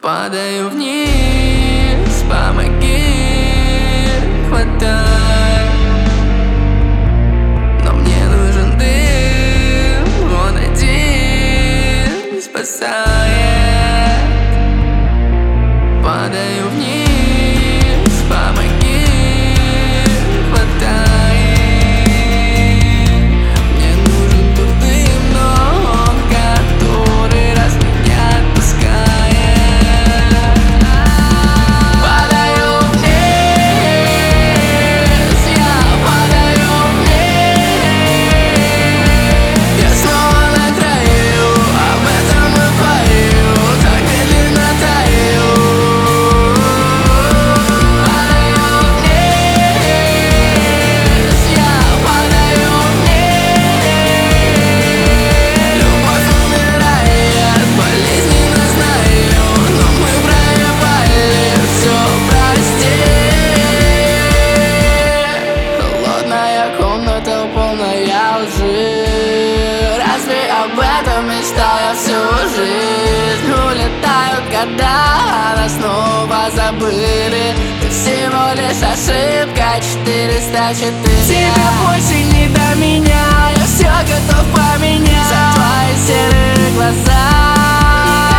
Падаю вниз, помоги, хватай. Но мне нужен дым, он один спасает. Падаю вниз, помоги, хватай. Мне нужен тот дым, но он который раз меня отпускает. Падаю вниз, я падаю вниз. Я снова на краю, об этом и пою, так медленно таю. Падаю вниз, я падаю вниз. Любовь умирает, болезненно знаю, но мы проебали, все прости. Холодная комната, полная лжи. Разве об этом мечтал я всю жизнь? Улетают года, а нас снова забыли. Ты всего лишь ошибка 404. Тебе больше не до меня, я все готов поменять. За твои серые глаза